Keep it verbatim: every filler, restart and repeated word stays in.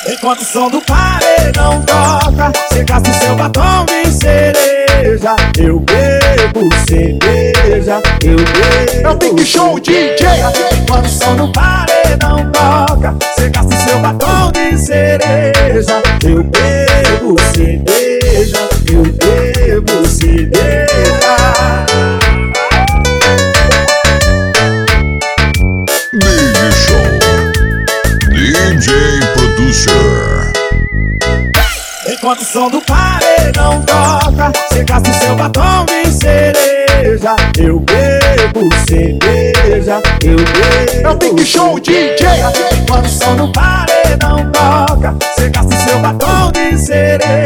Enquanto o som do paredão toca, cê gasta o seu batom de cereja. Eu bebo cerveja, eu bebo. É o Big Show D J. Enquanto o som do paredão toca, cê gasta o seu batom de cereja. Eu bebo cerveja, eu bebo cerveja. Big Show D J Producer. Enquanto o som do paredão toca, cê gasta o seu batom de cereja. Eu bebo cerveja, eu bebo. É o Big Show D J. Enquanto o som do paredão toca, cê gasta o seu batom de cereja.